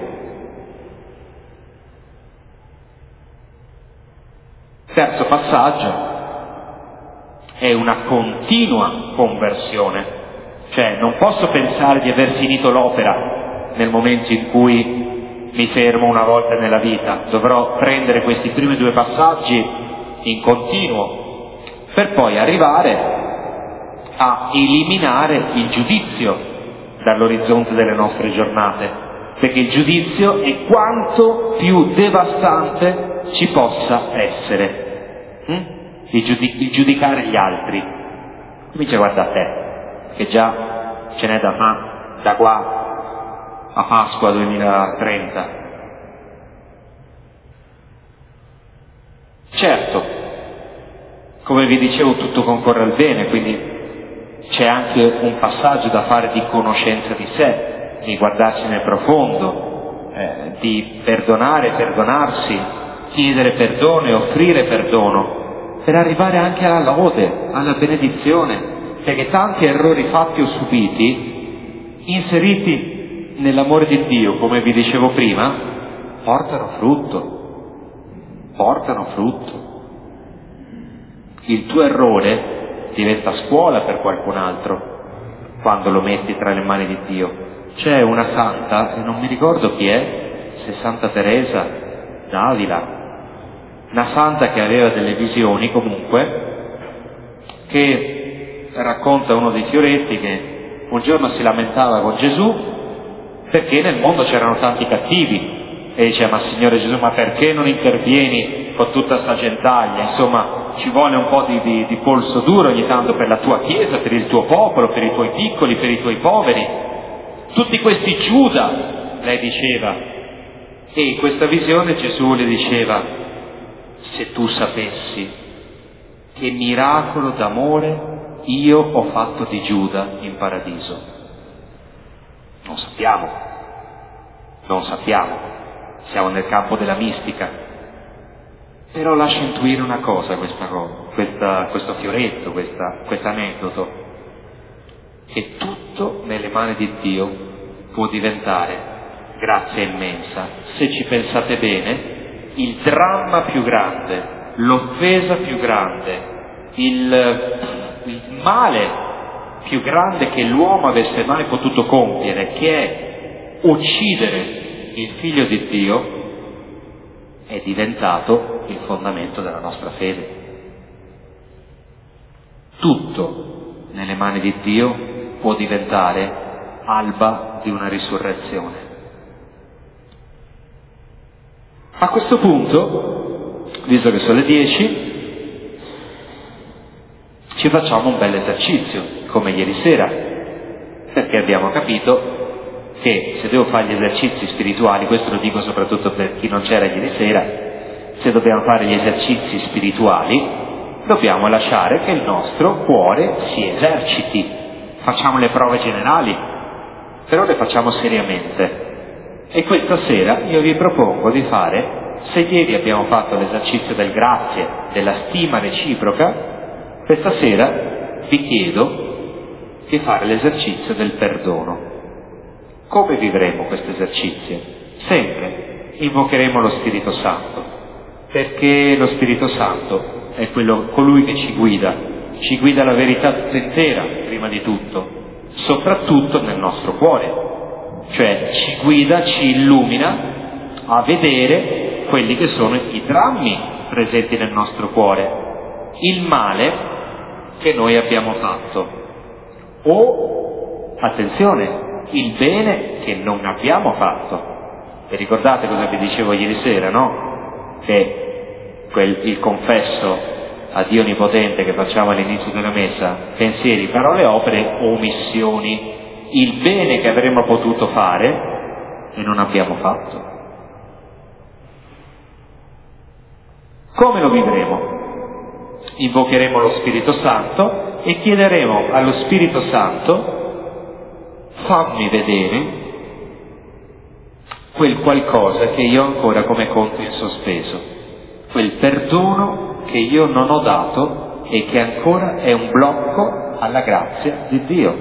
Terzo passaggio è una continua conversione, cioè non posso pensare di aver finito l'opera nel momento in cui mi fermo una volta nella vita, dovrò prendere questi primi due passaggi in continuo per poi arrivare a eliminare il giudizio dall'orizzonte delle nostre giornate, perché il giudizio è quanto più devastante ci possa essere. Hm? Il, giudic- il giudicare gli altri. Comincia guarda a te, che già ce n'è da fa, da qua a Pasqua duemilatrenta. Certo, come vi dicevo, tutto concorre al bene, quindi c'è anche un passaggio da fare di conoscenza di sé, di guardarsi nel profondo, eh, di perdonare, perdonarsi, chiedere perdono e offrire perdono, per arrivare anche alla lode, alla benedizione, perché tanti errori fatti o subiti, inseriti nell'amore di Dio, come vi dicevo prima, portano frutto, portano frutto. Il tuo errore diventa scuola per qualcun altro quando lo metti tra le mani di Dio. C'è una santa, e non mi ricordo chi è, se Santa Teresa d'Avila, una santa che aveva delle visioni comunque, che racconta uno dei fioretti che un giorno si lamentava con Gesù perché nel mondo c'erano tanti cattivi e diceva: ma Signore Gesù, ma perché non intervieni con tutta sta gentaglia? Insomma, ci vuole un po' di, di, di polso duro ogni tanto per la tua Chiesa, per il tuo popolo, per i tuoi piccoli, per i tuoi poveri. Tutti questi Giuda, lei diceva. E in questa visione Gesù le diceva: se tu sapessi che miracolo d'amore io ho fatto di Giuda in paradiso. Non sappiamo, non sappiamo, siamo nel campo della mistica, però lascia intuire una cosa questa cosa, questa, questo fioretto, questo aneddoto, che tutto nelle mani di Dio può diventare grazia immensa. Se ci pensate bene, il dramma più grande, l'offesa più grande, il, il male più grande che l'uomo avesse mai potuto compiere, che è uccidere il Figlio di Dio, è diventato il fondamento della nostra fede. Tutto nelle mani di Dio può diventare alba di una risurrezione. A questo punto, visto che sono le dieci, ci facciamo un bel esercizio, come ieri sera, perché abbiamo capito che se devo fare gli esercizi spirituali, questo lo dico soprattutto per chi non c'era ieri sera, se dobbiamo fare gli esercizi spirituali, dobbiamo lasciare che il nostro cuore si eserciti. Facciamo le prove generali, però le facciamo seriamente. E questa sera io vi propongo di fare, se ieri abbiamo fatto l'esercizio del grazie, della stima reciproca, questa sera vi chiedo di fare l'esercizio del perdono. Come vivremo questo esercizio? Sempre invocheremo lo Spirito Santo, perché lo Spirito Santo è quello, colui che ci guida, ci guida la verità tutta intera, prima di tutto, soprattutto nel nostro cuore, cioè ci guida, ci illumina a vedere quelli che sono i drammi presenti nel nostro cuore, il male che noi abbiamo fatto, o, attenzione, il bene che non abbiamo fatto. E ricordate cosa vi dicevo ieri sera, no? Che quel, il confesso a Dio Onnipotente che facciamo all'inizio della messa, pensieri, parole, opere, omissioni, il bene che avremmo potuto fare e non abbiamo fatto. Come lo vivremo? Invocheremo lo Spirito Santo e chiederemo allo Spirito Santo: fammi vedere quel qualcosa che io ho ancora come conto in sospeso, quel perdono che io non ho dato e che ancora è un blocco alla grazia di Dio.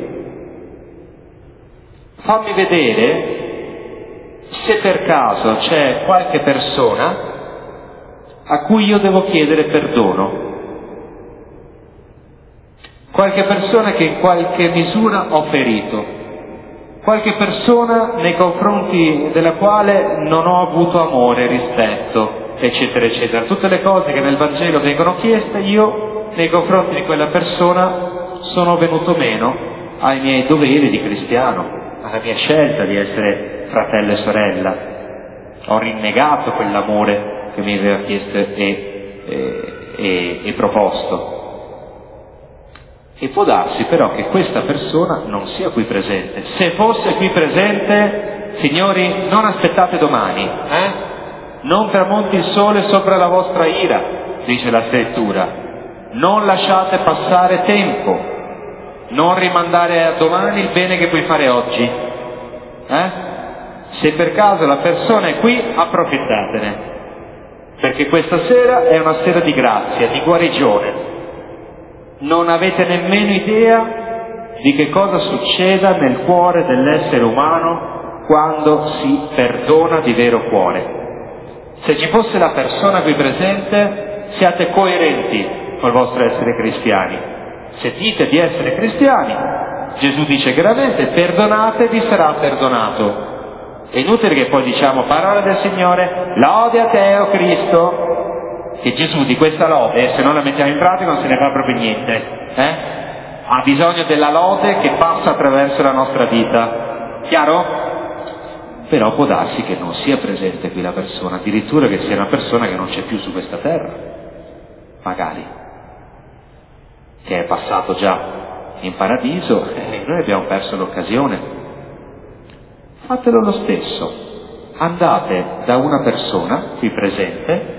Fammi vedere se per caso c'è qualche persona a cui io devo chiedere perdono, qualche persona che in qualche misura ho ferito, qualche persona nei confronti della quale non ho avuto amore, rispetto, eccetera, eccetera. Tutte le cose che nel Vangelo vengono chieste, io nei confronti di quella persona sono venuto meno ai miei doveri di cristiano, alla mia scelta di essere fratello e sorella. Ho rinnegato quell'amore che mi aveva chiesto e, e, e, e proposto. E può darsi però che questa persona non sia qui presente. Se fosse qui presente, signori, non aspettate domani, eh? Non tramonti il sole sopra la vostra ira, dice la scrittura. Non lasciate passare tempo, non rimandare a domani il bene che puoi fare oggi. Eh? Se per caso la persona è qui, approfittatene, perché questa sera è una sera di grazia, di guarigione. Non avete nemmeno idea di che cosa succeda nel cuore dell'essere umano quando si perdona di vero cuore. Se ci fosse la persona qui presente, siate coerenti col vostro essere cristiani. Se dite di essere cristiani, Gesù dice chiaramente: perdonate, vi sarà perdonato. È inutile che poi diciamo parola del Signore, lode a te, o Cristo, che Gesù di questa lode, se non la mettiamo in pratica, non se ne fa proprio niente. Eh? Ha bisogno della lode che passa attraverso la nostra vita. Chiaro? Però può darsi che non sia presente qui la persona, addirittura che sia una persona che non c'è più su questa terra, magari, che è passato già in paradiso e noi abbiamo perso l'occasione. Fatelo lo stesso. Andate da una persona qui presente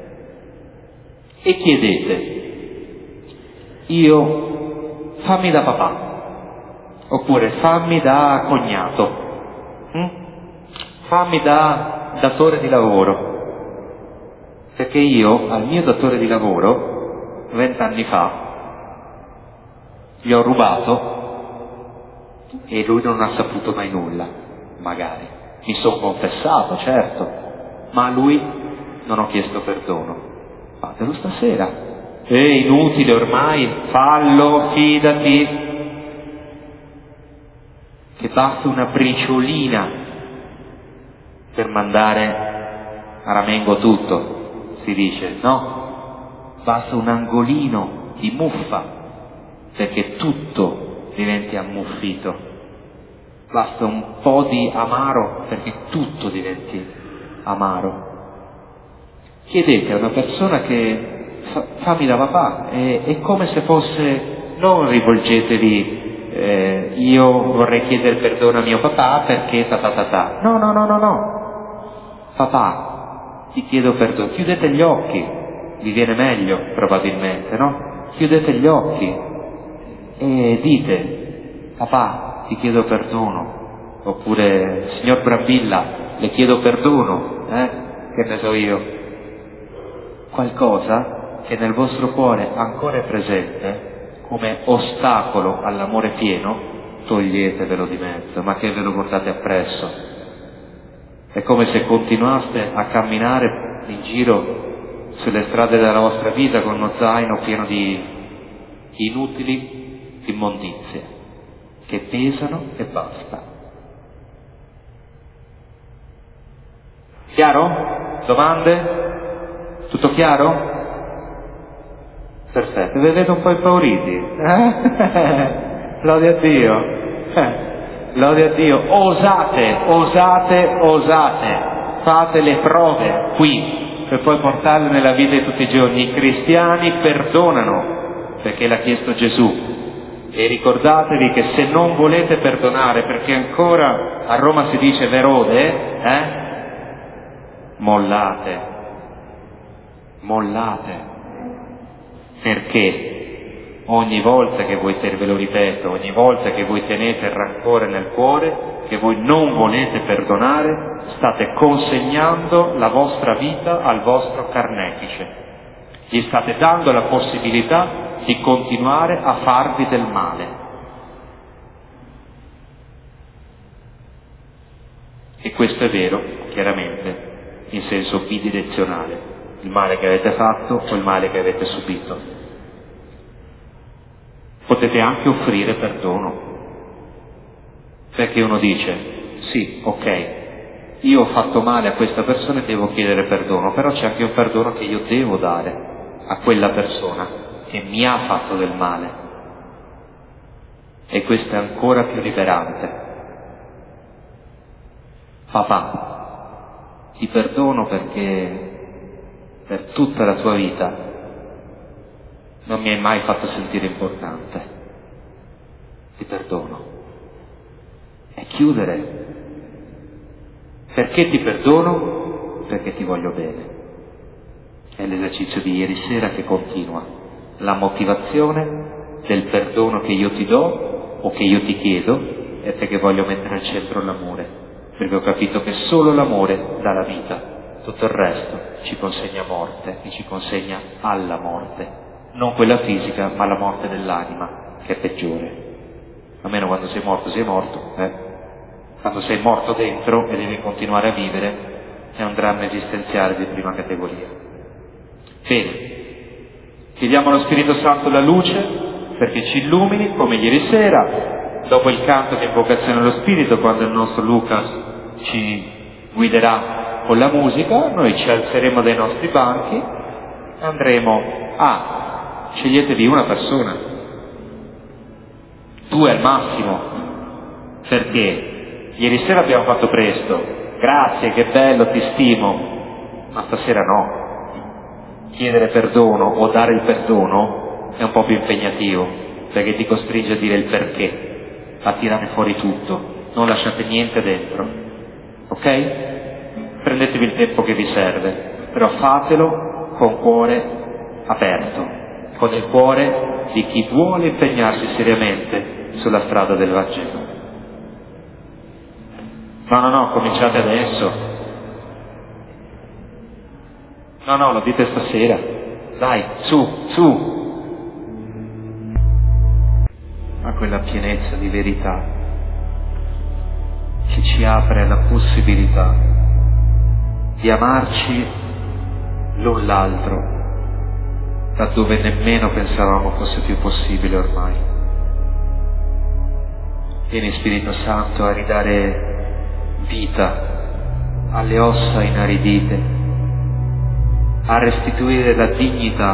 e chiedete: io fammi da papà, oppure fammi da cognato, hm? fammi da datore di lavoro, perché io al mio datore di lavoro vent'anni fa gli ho rubato e lui non ha saputo mai nulla, magari. Mi sono confessato, certo, ma a lui non ho chiesto perdono. Fatelo stasera. È inutile ormai, fallo, fidati, che basta una briciolina per mandare a ramengo tutto, si dice, no? Basta un angolino di muffa perché tutto diventi ammuffito. Basta un po' di amaro perché tutto diventi amaro. Chiedete a una persona che fa, fammi da papà, è, è come se fosse, non rivolgetevi eh, io vorrei chiedere perdono a mio papà perché ta ta ta ta. No, no, no, no, no. Papà, ti chiedo perdono. Chiudete gli occhi, vi viene meglio probabilmente, no? Chiudete gli occhi e dite: papà, ti chiedo perdono. Oppure: signor Brambilla, le chiedo perdono, eh? Che ne so io. Qualcosa che nel vostro cuore ancora è presente come ostacolo all'amore pieno, toglietevelo di mezzo, ma che ve lo portate appresso. È come se continuaste a camminare in giro sulle strade della vostra vita con uno zaino pieno di inutili immondizie che pesano e basta. Chiaro? Domande? Tutto chiaro? Perfetto, vi vedo un po' impauriti. Eh? Lode a Dio. Eh. Lode a Dio. Osate, osate, osate. Fate le prove qui, per poi portarle nella vita di tutti i giorni. I cristiani perdonano perché l'ha chiesto Gesù. E ricordatevi che se non volete perdonare, perché ancora a Roma si dice verode, eh? Mollate. Mollate. Perché ogni volta che voi, ve lo ripeto, ogni volta che voi tenete il rancore nel cuore, che voi non volete perdonare, state consegnando la vostra vita al vostro carnefice. Gli state dando la possibilità di continuare a farvi del male. E questo è vero, chiaramente, in senso bidirezionale. Il male che avete fatto o il male che avete subito. Potete anche offrire perdono. Perché uno dice, sì, ok, io ho fatto male a questa persona e devo chiedere perdono, però c'è anche un perdono che io devo dare a quella persona che mi ha fatto del male. E questo è ancora più liberante. Papà, ti perdono perché per tutta la tua vita non mi hai mai fatto sentire importante. Ti perdono. E chiudere. Perché ti perdono? Perché ti voglio bene. È l'esercizio di ieri sera che continua. La motivazione del perdono che io ti do o che io ti chiedo è perché voglio mettere al centro l'amore, perché ho capito che solo l'amore dà la vita, tutto il resto ci consegna morte e ci consegna alla morte, non quella fisica ma la morte dell'anima, che è peggiore. Almeno quando sei morto sei morto, eh? Quando sei morto dentro e devi continuare a vivere è un dramma esistenziale di prima categoria. Bene. Chiediamo allo Spirito Santo la luce perché ci illumini, come ieri sera, dopo il canto di invocazione allo Spirito, quando il nostro Lucas ci guiderà con la musica, noi ci alzeremo dai nostri banchi e andremo a, sceglietevi una persona, due al massimo, perché ieri sera abbiamo fatto presto, grazie, che bello, ti stimo, ma stasera no. Chiedere perdono o dare il perdono è un po' più impegnativo, perché ti costringe a dire il perché, a tirare fuori tutto, non lasciate niente dentro, ok? Prendetevi il tempo che vi serve, però fatelo con cuore aperto, con il cuore di chi vuole impegnarsi seriamente sulla strada del Vangelo. No, no, no, cominciate adesso. No, no, lo dite stasera. Dai, su, su. A quella pienezza di verità che ci apre la possibilità di amarci l'un l'altro laddove nemmeno pensavamo fosse più possibile ormai. Vieni Spirito Santo a ridare vita alle ossa inaridite, a restituire la dignità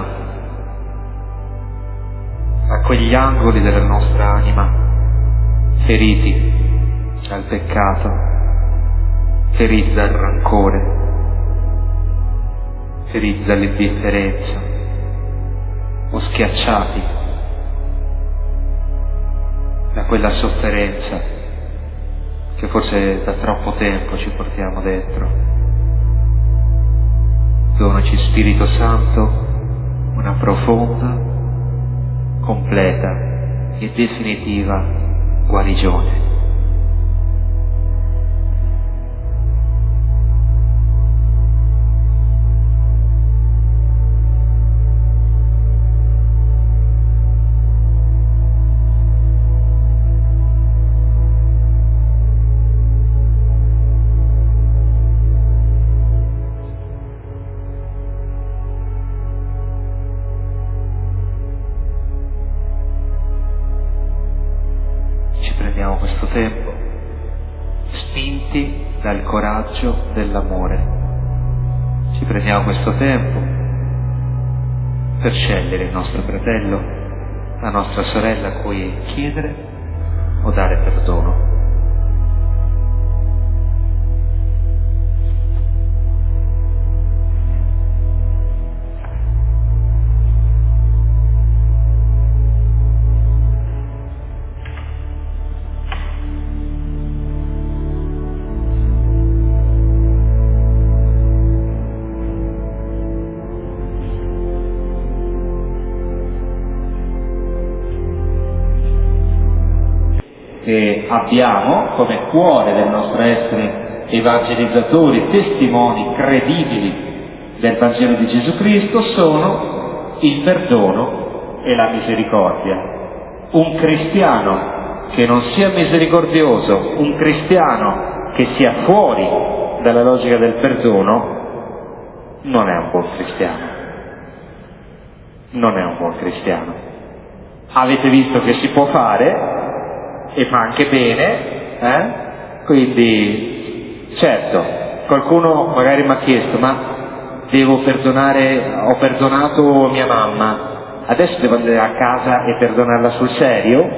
a quegli angoli della nostra anima feriti dal peccato, feriti dal rancore, feriti dall'indifferenza o schiacciati da quella sofferenza che forse da troppo tempo ci portiamo dentro. Donaci, Spirito Santo, una profonda, completa e definitiva guarigione. Questo tempo, spinti dal coraggio dell'amore, ci prendiamo questo tempo per scegliere il nostro fratello, la nostra sorella a cui chiedere o dare perdono. abbiamo come cuore del nostro essere evangelizzatori, testimoni credibili del Vangelo di Gesù Cristo sono il perdono e la misericordia. Un cristiano che non sia misericordioso, un cristiano che sia fuori dalla logica del perdono, non è un buon cristiano. Non è un buon cristiano. Avete visto che si può fare e fa anche bene, eh? Quindi, certo, qualcuno magari mi ha chiesto, ma devo perdonare, ho perdonato mia mamma, adesso devo andare a casa e perdonarla sul serio?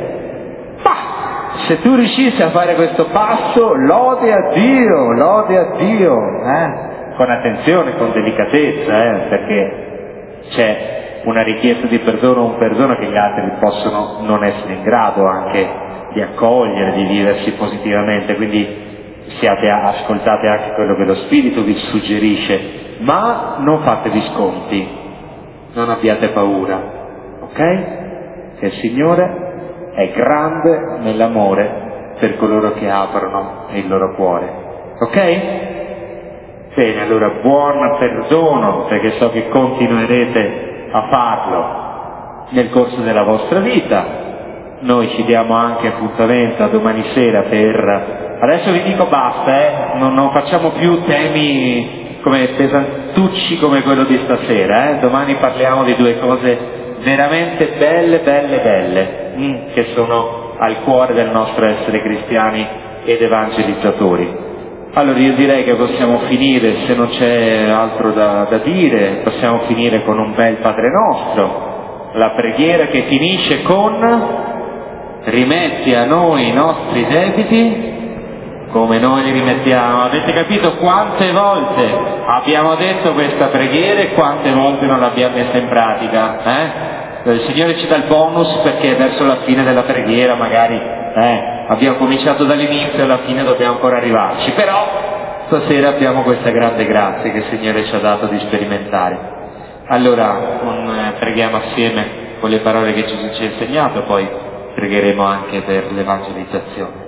Ma se tu riuscissi a fare questo passo, lode a Dio, lode a Dio, eh? Con attenzione, con delicatezza, eh? Perché c'è una richiesta di perdono, un perdono che gli altri possono non essere in grado anche di accogliere, di viversi positivamente, quindi siate, ascoltate anche quello che lo Spirito vi suggerisce, ma non fatevi sconti, non abbiate paura, ok? Che il Signore è grande nell'amore per coloro che aprono il loro cuore, ok? Bene, allora buon perdono, perché so che continuerete a farlo nel corso della vostra vita. Noi ci diamo anche appuntamento a domani sera per... Adesso vi dico basta, eh? non, non facciamo più temi come pesantucci come quello di stasera, eh? Domani parliamo di due cose veramente belle, belle, belle, mm, che sono al cuore del nostro essere cristiani ed evangelizzatori. Allora io direi che possiamo finire, se non c'è altro da, da dire, possiamo finire con un bel Padre Nostro, la preghiera che finisce con rimetti a noi i nostri debiti come noi li rimettiamo. Avete capito quante volte abbiamo detto questa preghiera e quante volte non l'abbiamo messa in pratica? Eh? Il Signore ci dà il bonus perché verso la fine della preghiera magari eh, abbiamo cominciato dall'inizio e alla fine dobbiamo ancora arrivarci, però stasera abbiamo questa grande grazia che il Signore ci ha dato di sperimentare. Allora un, eh, preghiamo assieme con le parole che Gesù ci ha insegnato, poi pregheremo anche per l'evangelizzazione.